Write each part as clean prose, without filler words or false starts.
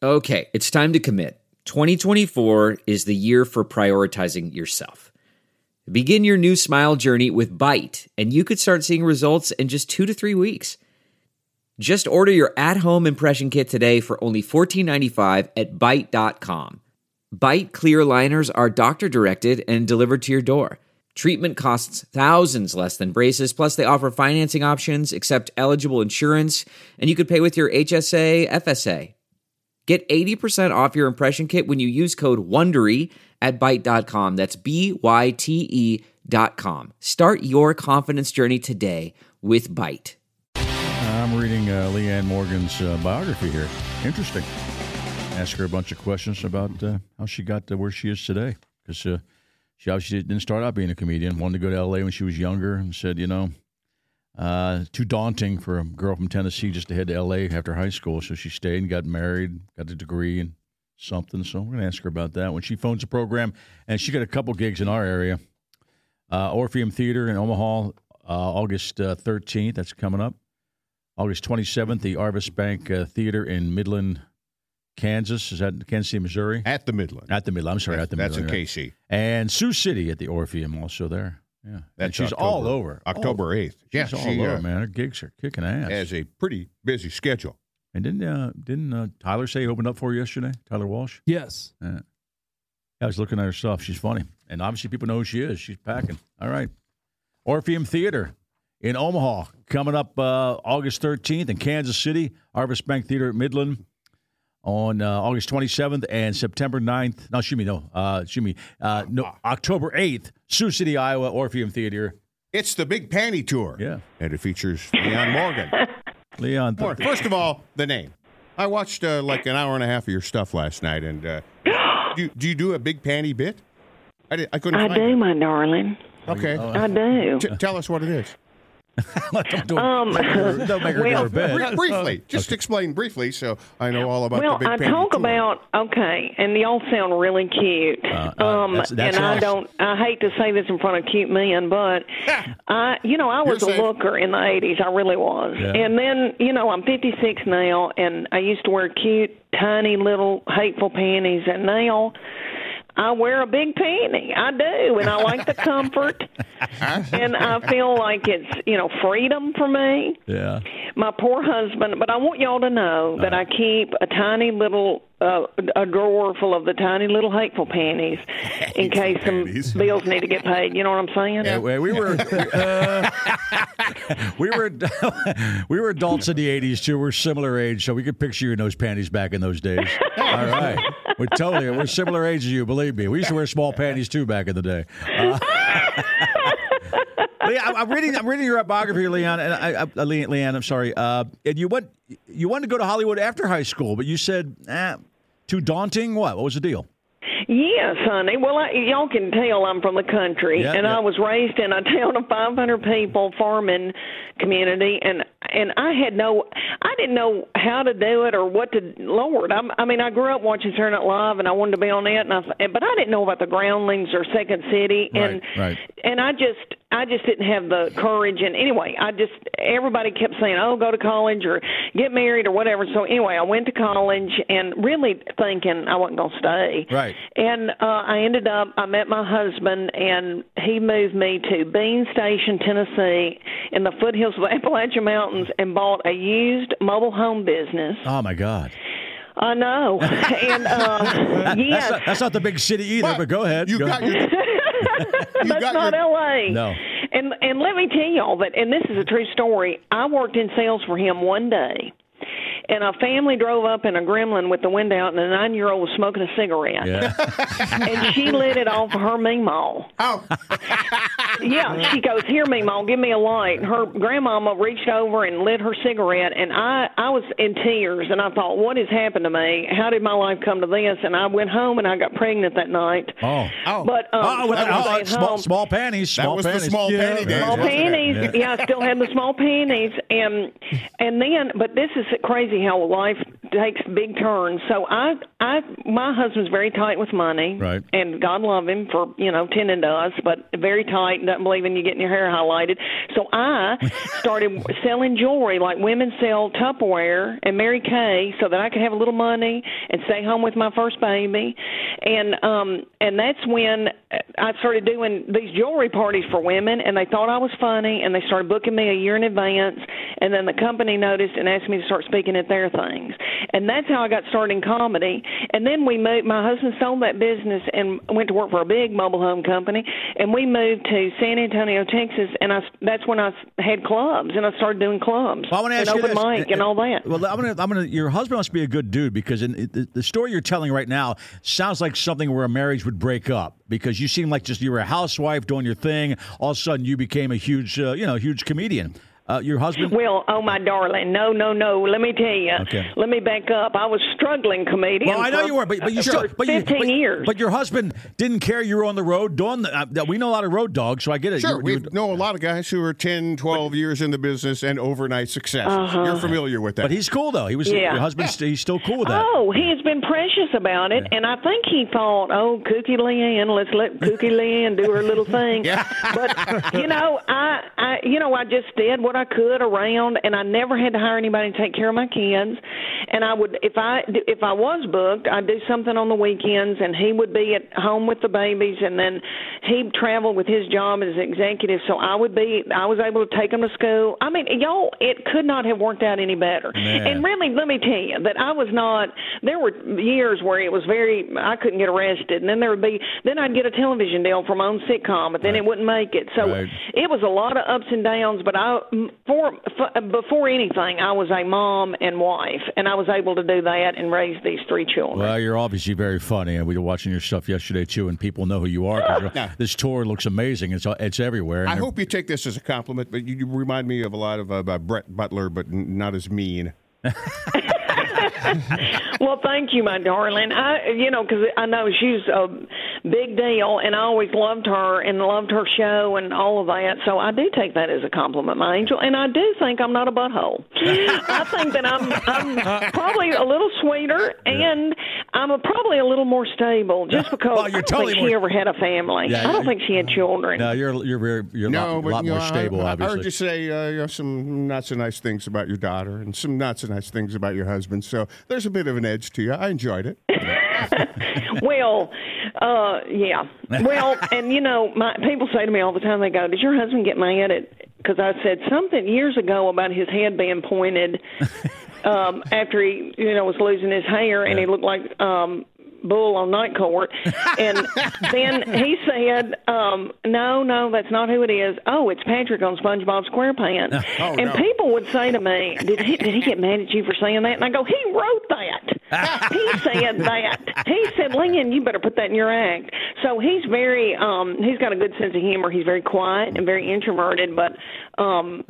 Okay, it's time to commit. 2024 is the year for prioritizing yourself. Begin your new smile journey with Byte, and you could start seeing results in just 2 to 3 weeks. Just order your at-home impression kit today for only $14.95 at Byte.com. Byte clear liners are doctor-directed and delivered to your door. Treatment costs thousands less than braces, plus they offer financing options, accept eligible insurance, and you could pay with your HSA, FSA. Get 80% off your impression kit when you use code WONDERY at Byte.com. That's BYTE.com. Start your confidence journey today with Byte. I'm reading Leanne Morgan's biography here. Interesting. Ask her a bunch of questions about how she got to where she is today. Because she obviously didn't start out being a comedian. Wanted to go to L.A. when she was younger and said, too daunting for a girl from Tennessee just to head to L.A. after high school. So she stayed and got married, got a degree and something. So we're going to ask her about that when she phones the program. And she got a couple gigs in our area. Orpheum Theater in Omaha, August 13th. That's coming up. August 27th, the Arvis Bank Theater in Midland, Kansas. Is that Kansas City, Missouri? At the Midland. At the Midland. I'm sorry, at the Midland. That's in KC. And Sioux City at the Orpheum also there. Yeah, that's she's all over. October 8th. She's all over, man. Her gigs are kicking ass. Has a pretty busy schedule. And didn't Tyler say he opened up for you yesterday? Tyler Walsh? Yes. Yeah. I was looking at her stuff. She's funny. And obviously people know who she is. She's packing. All right. Orpheum Theater in Omaha coming up August 13th in Kansas City. Arvis Bank Theater at Midland on August 27th and September 9th. October 8th, Sioux City, Iowa, Orpheum Theater. It's the Big Panty Tour. Yeah. And it features Leon Morgan. Leon. First of all, the name. I watched like an hour and a half of your stuff last night, and do you do a Big Panty bit? I couldn't find do, it. my darling. Okay. I do. Tell us what it is. Don't make her do her bed. Briefly, just explain briefly so I know all about the Big Panty Tour. Well, and y'all sound really cute. That's and nice. I hate to say this in front of cute men, but I was a looker in the 80s. I really was. Yeah. And then, I'm 56 now, and I used to wear cute, tiny little hateful panties, and now I wear a big panty. I do, and I like the comfort, and I feel like it's, freedom for me. Yeah. My poor husband, but I want y'all to know that I keep a tiny little, a drawer full of the tiny little hateful panties in case some bills need to get paid. You know what I'm saying? Yeah, we were we were adults in the 80s, too. We're similar age, so we could picture you in those panties back in those days. All right. We're similar age as you, believe me. We used to wear small panties, too, back in the day. I'm reading your biography, Leon. And Leanne, I'm sorry. And you wanted to go to Hollywood after high school, but you said, too daunting. What was the deal? Yes, honey. Well, y'all can tell I'm from the country, I was raised in a town of 500 people farming community, and I didn't know how to do it or what to. Lord, I grew up watching Saturday Night Live, and I wanted to be on it, but I didn't know about the Groundlings or Second City, and I just didn't have the courage. And anyway, everybody kept saying, "Oh, go to college or get married or whatever." So anyway, I went to college and really thinking I wasn't going to stay. Right. And I met my husband, and he moved me to Bean Station, Tennessee, in the foothills of the Appalachian Mountains, and bought a used mobile home business. Oh, my God. I know. And yes. That's not the big city either, but go ahead. That's not L.A. No. And let me tell y'all that, and this is a true story, I worked in sales for him one day. And a family drove up in a Gremlin with the window out, and a 9-year-old was smoking a cigarette. Yeah. And she lit it off her Meemaw. Oh. Yeah, she goes, "Here, Meemaw, give me a light." And her grandmama reached over and lit her cigarette, and I was in tears, and I thought, what has happened to me? How did my life come to this? And I went home, and I got pregnant that night. Oh. But small panties. Small panties. Small panties. Yeah, I still had the small panties. And then, but this is crazy how life takes big turns. So my husband's very tight with money, right? And God love him for tending to us, but very tight and doesn't believe in you getting your hair highlighted. So I started selling jewelry like women sell Tupperware and Mary Kay, so that I could have a little money and stay home with my first baby, and that's when I started doing these jewelry parties for women, and they thought I was funny, and they started booking me a year in advance, and then the company noticed and asked me to start speaking at their things, and that's how I got started in comedy. And then we moved. My husband sold that business and went to work for a big mobile home company, and we moved to San Antonio, Texas, and that's when I had clubs, and I started doing clubs and open mic and all that. Well, I'm gonna. Your husband must be a good dude, because the story you're telling right now sounds like something where a marriage would break up, because you seem like you were a housewife doing your thing. All of a sudden, you became a huge comedian. Your husband? Well, oh, my darling, no. Let me tell you. Okay. Let me back up. I was struggling comedian. Well, I know you were, but you still 15 years. But your husband didn't care you were on the road doing we know a lot of road dogs, so I get it. Sure, we know a lot of guys who are 10, 12 years in the business and overnight success. You're familiar with that. But he's cool, though. Your husband, he's still cool with that. Oh, he has been precious about it, and I think he thought, Kooky Leanne, let's let Kooky Leanne do her little thing. Yeah. But, I just did what I could around, and I never had to hire anybody to take care of my kids. And I would, if I was booked, I'd do something on the weekends, and he would be at home with the babies, and then he'd travel with his job as executive. So I was able to take them to school. I mean, y'all, it could not have worked out any better. Man. And really, let me tell you that I was not. There were years where it was I couldn't get arrested, and then then I'd get a television deal for my own sitcom, but then it wouldn't make it. So it was a lot of ups and downs. But before anything, I was a mom and wife, and I was able to do that and raise these 3 children. Well, you're obviously very funny, and we were watching your stuff yesterday too, and people know who you are. This tour looks amazing. It's everywhere. I hope you take this as a compliment, but you remind me of a lot of Brett Butler, but not as mean. Well, thank you, my darling. Because I know she's a big deal, and I always loved her and loved her show and all of that. So I do take that as a compliment, my angel. And I do think I'm not a butthole. I think that I'm probably a little sweeter, and I'm probably a little more stable, just because I don't think she ever had a family. Yeah, I don't think she had children. No, you're a lot more stable, obviously. I heard you say some not so nice things about your daughter and some not so nice things about your husband. So there's a bit of an edge to you. I enjoyed it. Well, yeah. Well, and people say to me all the time, they go, "Did your husband get mad at?" Because I said something years ago about his head being pointed after he, was losing his hair, and he looked like bull on night court. And then he said, no, that's not who it is. Oh, it's Patrick on SpongeBob SquarePants. And people would say to me, did he get mad at you for saying that? And I go, he wrote that. He said that. He said, Leanne, you better put that in your act. So he's very, he's got a good sense of humor. He's very quiet and very introverted, but honey,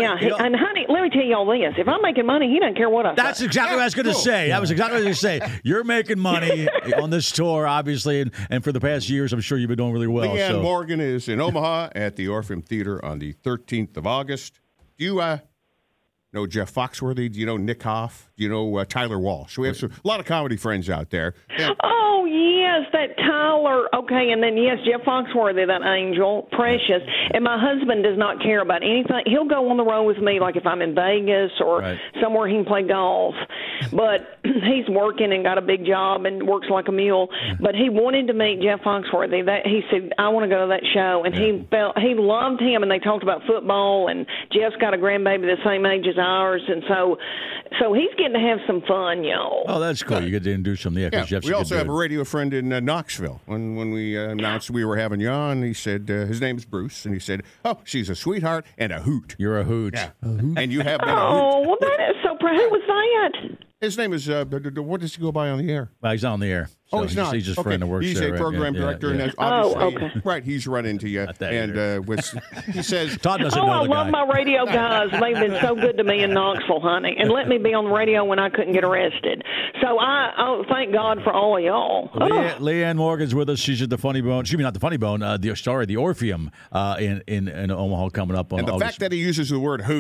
let me tell you all this. If I'm making money, he doesn't care what I say. That's exactly what I was going to say. That was exactly what I was going to say. You're making money on this tour, obviously, and for the past years, I'm sure you've been doing really well. Leanne Morgan is in Omaha at the Orpheum Theater on the 13th of August. Do you know Jeff Foxworthy? Do you know Nick Hoff? Do you know Tyler Walsh? We have a lot of comedy friends out there. Oh, yes, that Tyler. Okay, and then, yes, Jeff Foxworthy, that angel, precious. And my husband does not care about anything. He'll go on the road with me, like if I'm in Vegas or somewhere he can play golf. But he's working and got a big job and works like a mule. But he wanted to meet Jeff Foxworthy. He said, I want to go to that show. And he loved him, and they talked about football, and Jeff's got a grandbaby the same age as ours. And so he's getting to have some fun, y'all. Oh, that's cool. You get to introduce him. Yeah, Jeff's we also have a radio friend in Knoxville. When we announced we were having you on, he said, his name's Bruce, and he said, oh, she's a sweetheart and a hoot. You're a hoot. Yeah. And you have been a hoot. Oh, well, that is so proud. Who was that? His name is, what does he go by on the air? Well, he's not on the air. So he's not. He's just a friend that works there. He's a program director. Yeah. And obviously, right, he's run into you. And he says, Todd doesn't know the guy. I love my radio guys. They've been so good to me in Knoxville, honey, and let me be on the radio when I couldn't get arrested. So I thank God for all of y'all. Leanne Morgan's with us. She's at the Funny Bone. Excuse me, not the Funny Bone. The Orpheum in Omaha coming up on and the August. fact that he uses the word hoot.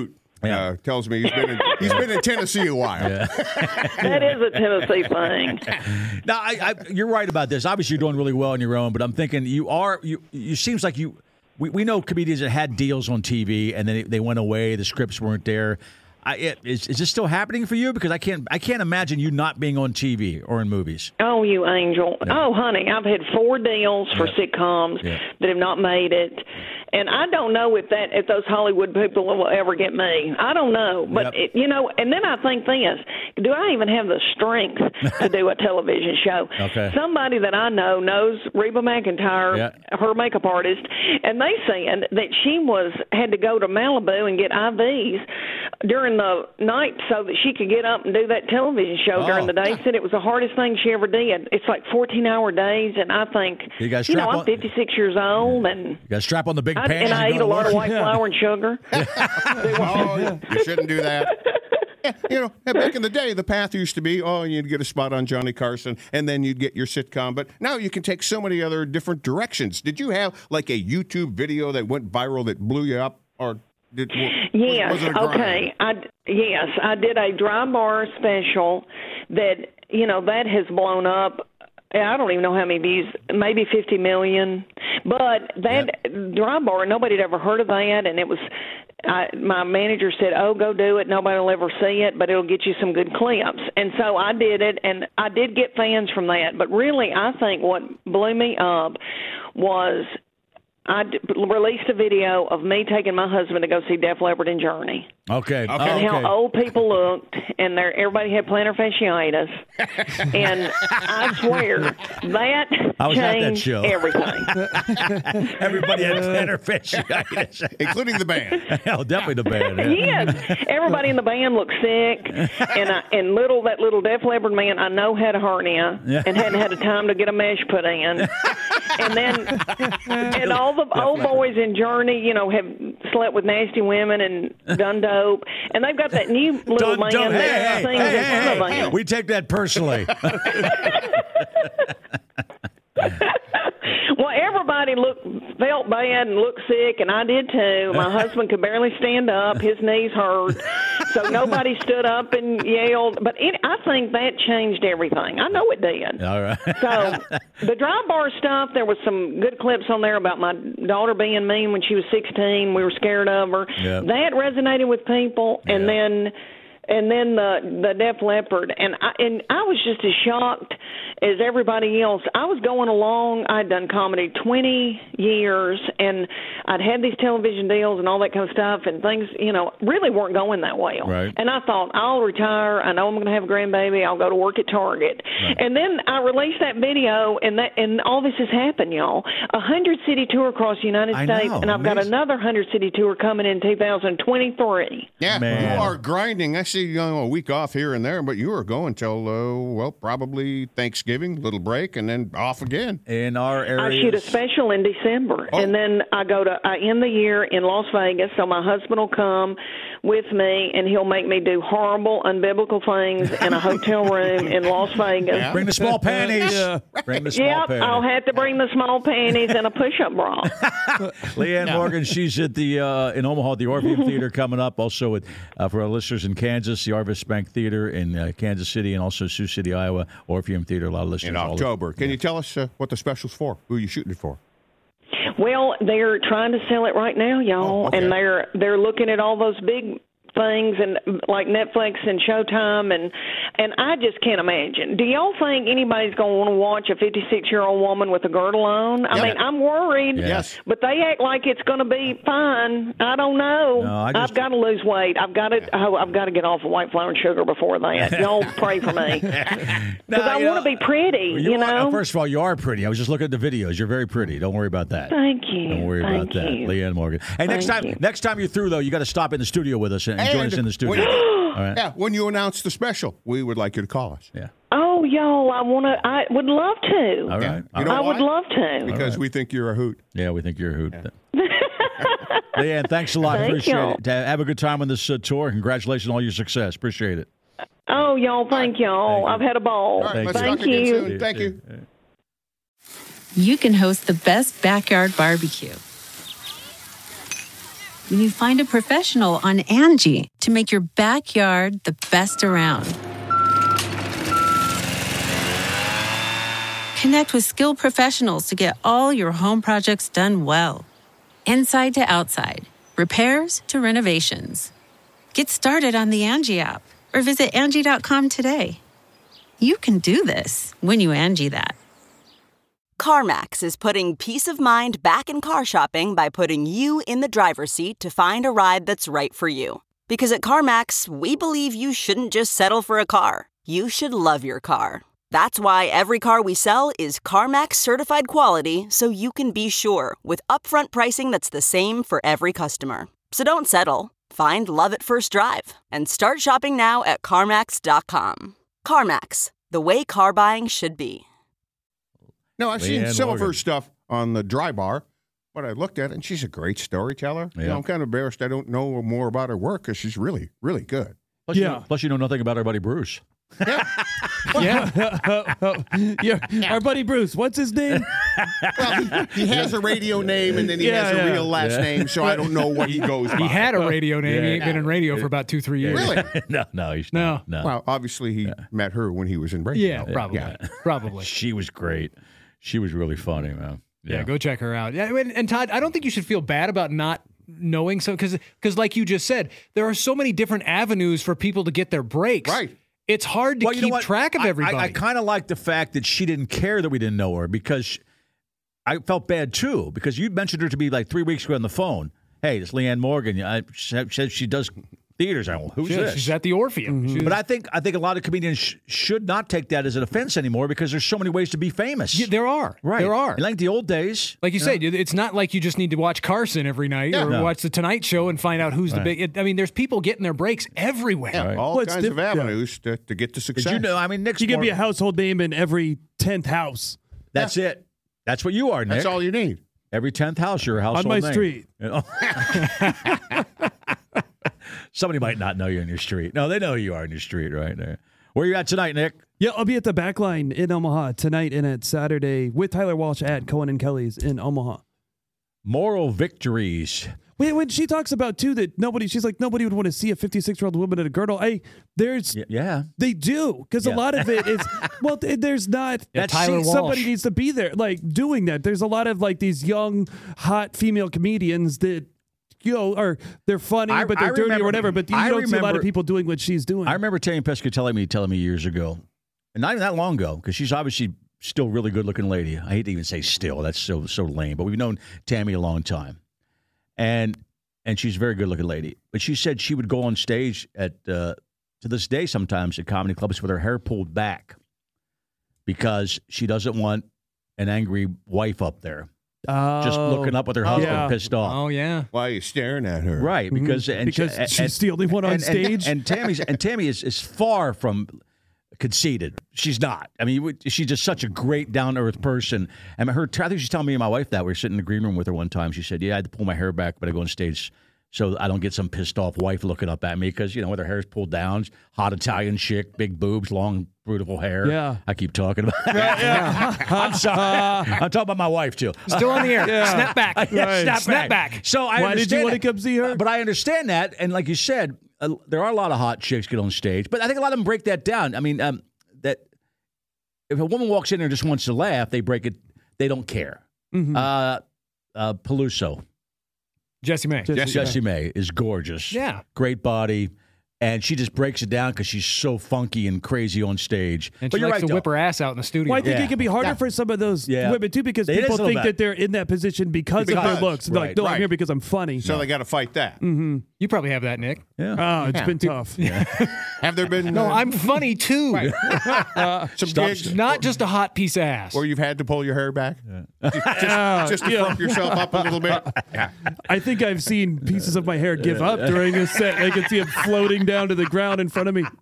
tells me he's been in Tennessee a while. Yeah. That is a Tennessee thing. Now, you're right about this. Obviously, you're doing really well on your own, but I'm thinking you seems like you. We know comedians that had deals on TV and then they went away. The scripts weren't there. Is this still happening for you? Because I can't imagine you not being on TV or in movies. Oh, you angel. Yeah. Oh, honey, I've had 4 deals for sitcoms that have not made it. And I don't know if those Hollywood people will ever get me. I don't know. But, and then I think this, do I even have the strength to do a television show? Okay. Somebody that I know knows Reba McEntire, her makeup artist, and they said that she had to go to Malibu and get IVs during the night so that she could get up and do that television show during the day. Said it was the hardest thing she ever did. It's like 14-hour days, and I think, I'm 56 years old, and you got to strap on the big pants. And I eat a lot of white flour and sugar. You shouldn't do that. Back in the day, the path used to be, you'd get a spot on Johnny Carson, and then you'd get your sitcom. But now you can take so many other different directions. Did you have like a YouTube video that went viral that blew you up, or Yes. Okay. I did a dry bar special that has blown up. I don't even know how many views, maybe 50 million. But that dry bar, nobody had ever heard of that, and it was. My manager said, go do it. Nobody will ever see it, but it'll get you some good clips. And so I did it, and I did get fans from that. But really, I think what blew me up was I released a video of me taking my husband to go see Def Leppard and Journey. Okay. And how old people looked, and everybody had plantar fasciitis. And I swear, that changed everything. Everybody had plantar fasciitis. Including the band. Hell, definitely the band. Yes. Everybody in the band looked sick. And that little Def Leppard man I know had a hernia and hadn't had the time to get a mesh put in. And all the old boys in Journey, have slept with nasty women and done dope. And they've got that new little man that sings in front of them. We take that personally. Well, everybody felt bad and looked sick, and I did too. My husband could barely stand up. His knees hurt. So nobody stood up and yelled. But I think that changed everything. I know it did. All right. So the dry bar stuff, there was some good clips on there about my daughter being mean when she was 16. We were scared of her. Yep. That resonated with people. Yeah. And then the Def Leppard, and I was just as shocked as everybody else. I was going along. I'd done comedy 20 years, and I'd had these television deals and all that kind of stuff, and things, really weren't going that well. Right. And I thought, I'll retire. I know I'm going to have a grandbaby. I'll go to work at Target. Right. And then I released that video, and all this has happened, y'all. 100-city tour across the United States, and I've got another 100-city tour coming in 2023. Yeah, Man. You are grinding. I see a week off here and there, but you were going till, probably Thanksgiving, little break, and then off again. In our area, I shoot a special in December, and then I end the year in Las Vegas, so my husband will come with me, and he'll make me do horrible, unbiblical things in a hotel room in Las Vegas. Yeah. Bring the small panties. Bring the small panties. I'll have to bring the small panties and a push-up bra. Leanne Morgan, she's at the in Omaha at the Orpheum Theater coming up. Also for our listeners in Kansas, the Arvis Bank Theater in Kansas City, and also Sioux City, Iowa, Orpheum Theater. A lot of listeners in October. Can you tell us what the special's for? Who are you shooting it for? Well, they're trying to sell it right now, y'all, and they're looking at all those big things and like Netflix and Showtime, and I just can't imagine. Do y'all think anybody's going to want to watch a 56-year-old woman with a girdle on? I mean, I'm worried. Yes. But they act like it's going to be fine. I don't know. No, I've got to lose weight. I've got to get off of white flour and sugar before that. Y'all pray for me because I want to be pretty. You know. First of all, you are pretty. I was just looking at the videos. You're very pretty. Don't worry about that. Thank you. Don't worry about that, Leanne Morgan. Hey, next time you're through though, you got to stop in the studio with us and join us in the studio. All right. Yeah, when you announce the special, we would like you to call us. Yeah. Oh, y'all, I would love to. All right. You know I would love to. Because we think you're a hoot. Yeah, we think you're a hoot. Yeah. Leanne, thanks a lot. Appreciate it. Have a good time on this tour. Congratulations on all your success. Appreciate it. Oh, y'all, thank y'all. I've had a ball. All right, thank you. Soon. Thank you. You can host the best backyard barbecue when you find a professional on Angie to make your backyard the best around. Connect with skilled professionals to get all your home projects done well. Inside to outside, repairs to renovations. Get started on the Angie app or visit Angie.com today. You can do this when you Angie that. CarMax is putting peace of mind back in car shopping by putting you in the driver's seat to find a ride that's right for you. Because at CarMax, we believe you shouldn't just settle for a car. You should love your car. That's why every car we sell is CarMax certified quality, so you can be sure with upfront pricing that's the same for every customer. So don't settle. Find love at first drive and start shopping now at CarMax.com. CarMax, the way car buying should be. No, I've seen some of her stuff on the Dry Bar, but I looked at it, and she's a great storyteller. Yeah. You know, I'm kind of embarrassed I don't know more about her work because she's really, really good. Plus, you know nothing about our buddy Bruce. Yeah. Our buddy Bruce, what's his name? Well, he has a radio name, and then he has a real last name, so I don't know what he goes by. He had a radio name. He ain't been in radio for about 2-3 years. Really? No, he's No. not. Well, obviously he met her when he was in radio. Yeah, probably. Yeah. Probably. She was great. She was really funny, man. Yeah, go check her out. Yeah, and Todd, I don't think you should feel bad about not knowing so, because like you just said, there are so many different avenues for people to get their breaks. Right. It's hard to keep track of everybody. I kind of like the fact that she didn't care that we didn't know her, because I felt bad too, because you mentioned her to me like 3 weeks ago on the phone. Hey, it's Leanne Morgan. She said she does theaters. I went, who's this? She's at the Orpheum. But I think a lot of comedians should not take that as an offense anymore, because there's so many ways to be famous. Yeah, there are. Right. There are. And like the old days. Like you said, it's not like you just need to watch Carson every night or watch The Tonight Show and find out who's the big. I mean, there's people getting their breaks everywhere. Yeah, all kinds of avenues to get to success. You know, I mean, Nick's you can be a household name in every 10th house. That's it. That's what you are, Nick. That's all you need. Every 10th house, you're a household on my name. street. You know? Somebody might not know you in your street. No, they know who you are in your street right there. Where are you at tonight, Nick? Yeah, I'll be at the Backline in Omaha tonight and at Saturday with Tyler Walsh at Cohen and Kelly's in Omaha. Moral victories. When she talks about too that she's like nobody would want to see a 56-year-old woman in a girdle. They do, because a lot of it is there's not. Tyler Walsh. Somebody needs to be there, like doing that. There's a lot of like these young, hot female comedians that they're funny, but they're dirty or whatever. But you don't see a lot of people doing what she's doing. I remember Tammy Pescatelli telling me years ago, and not even that long ago, because she's obviously still a really good-looking lady. I hate to even say still. That's so lame. But we've known Tammy a long time. And she's a very good-looking lady. But she said she would go on stage to this day sometimes at comedy clubs with her hair pulled back because she doesn't want an angry wife up there. Just looking up with her husband pissed off. Oh, yeah. Why are you staring at her? Right, because she's the only one on stage. And Tammy is far from conceited. She's not. I mean, she's just such a great down-to-earth person. And I think she's telling me and my wife that. We were sitting in the green room with her one time. She said, I had to pull my hair back, but I go on stage so I don't get some pissed-off wife looking up at me because, with her hair's pulled down, hot Italian chick, big boobs, long, beautiful hair. Yeah. I keep talking about it. I'm sorry. I'm talking about my wife, too. Still on the air. Yeah. Snap back. Snap back. So I Why did you want to come see her? But I understand that. And like you said, there are a lot of hot chicks get on stage. But I think a lot of them break that down. I mean, that if a woman walks in there and just wants to laugh, they break it. They don't care. Mm-hmm. Peluso. Jessie May. Jessie May is gorgeous. Yeah. Great body. And she just breaks it down because she's so funky and crazy on stage. And she likes to whip her ass out in the studio. Well, I think it can be harder for some of those women, too, because people think that they're in that position because of their looks. Right. Like, no, I'm here because I'm funny. So they got to fight that. Mm-hmm. You probably have that, Nick. Yeah. Oh, it's been tough. Have there been... No, I'm funny, too. Some gigs... Not just a hot piece of ass. Or you've had to pull your hair back? Just to frump yourself up a little bit? Yeah. I think I've seen pieces of my hair give up during a set. I can see it floating down to the ground in front of me.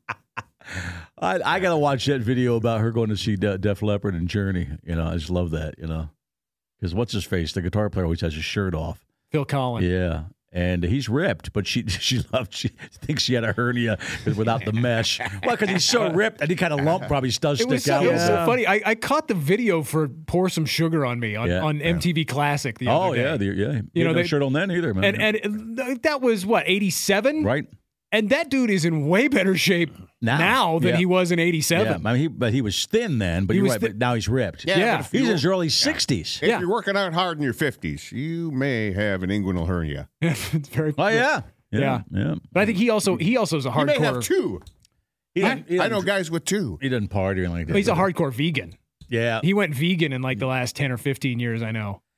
I got to watch that video about her going to see Def Leppard and Journey. I just love that, because what's his face? The guitar player always has his shirt off. Phil Collins. Yeah. And he's ripped, but she thinks she had a hernia without the mesh. Well, because he's so ripped, any kind of lump probably does stick out. It was so funny. I caught the video for "Pour Some Sugar on Me" on MTV Classic the other day. You know, no shirt on then either, man. And that was what, 87, right? And that dude is in way better shape now than he was in 87. Yeah, I mean, but he was thin then, but you're right, but now he's ripped. Yeah. He's in his early 60s. If you're working out hard in your 50s, you may have an inguinal hernia. It's very Yeah. But I think he also is a hardcore. You may have two. I know guys with two. He doesn't party or anything like that. He's a hardcore vegan. Yeah. He went vegan in like the last 10 or 15 years, I know.